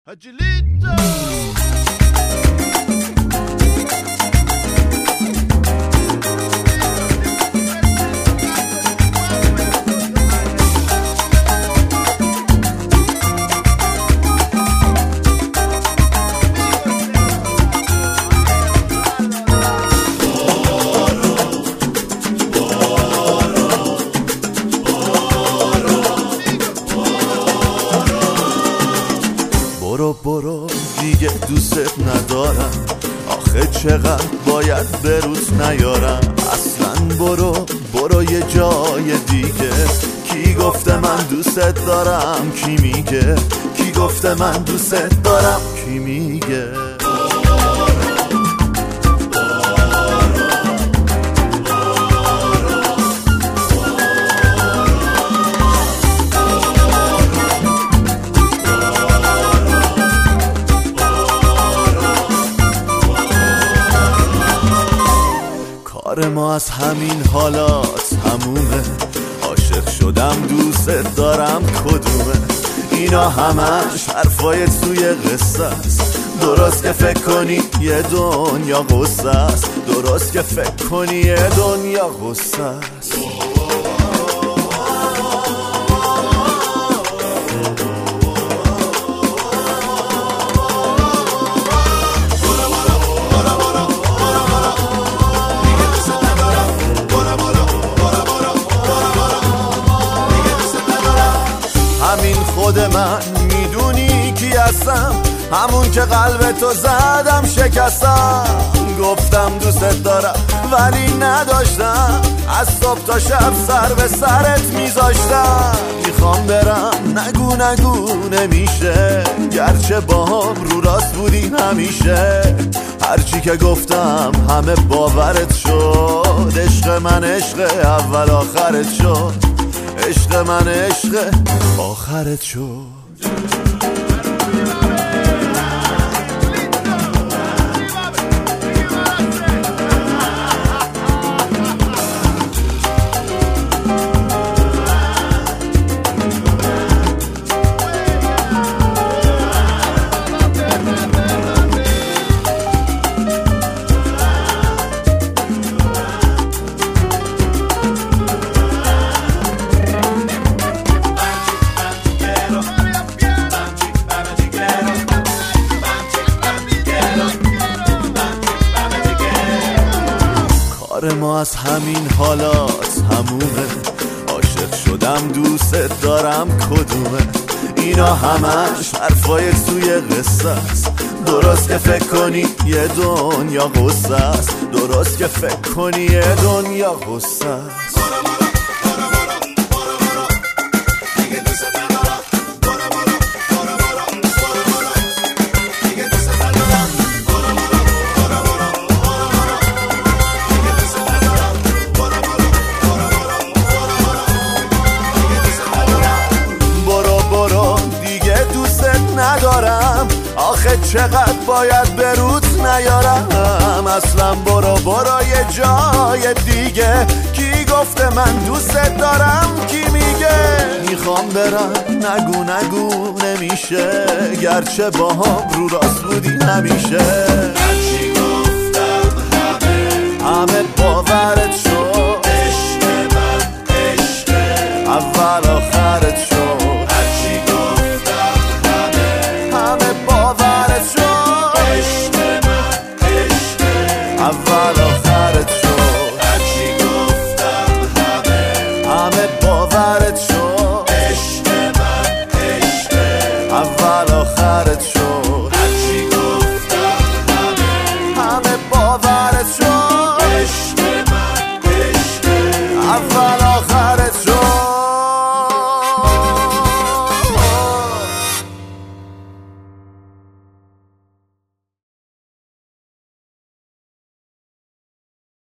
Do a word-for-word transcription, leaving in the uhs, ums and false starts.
برو برو دیگه دوست ندارم، آخه چقدر باید بروت نیارم. اصلا برو برو یه جای دیگه. کی گفته من دوست دارم؟ کی میگه؟ کی گفته من دوست دارم؟ کی میگه؟ کار ما از همین حالات همومه، عاشق شدم دوست دارم کدومه؟ اینا همش حرفای توی قصه است. درست که فکر کنی یه دنیا قصه است، درست که فکر کنی یه دنیا قصه است. خود من میدونی کی هستم، همون که قلب تو زدم شکستم. گفتم دوست دارم ولی نداشتم، از صبح تا شب سر به سرت میذاشتم. میخوام برم نگو نگو نمیشه، گرچه با هم رو راست بودی همیشه. هرچی که گفتم همه باورت شد، عشق من عشق اول آخرت شد، عشق من عشق آخرت شد. کار ما از همین حالات همومه، عاشق شدم دوست دارم کدومه؟ اینا همش حرفای توی قصه است. درست که فکر کنی یه دنیا قصه است، درست که فکر کنی یه دنیا قصه است. ندارم آخه چقدر باید بروت نیارم. اصلا برو برو یه جای دیگه. کی گفته من دوست دارم؟ کی میگه؟ میخوام برم نگو نگو نمیشه، گرچه با هم رو راست بودی همیشه. هرچی گفتم همه همه باورت شد، عشق من عشق اول آخرت شد.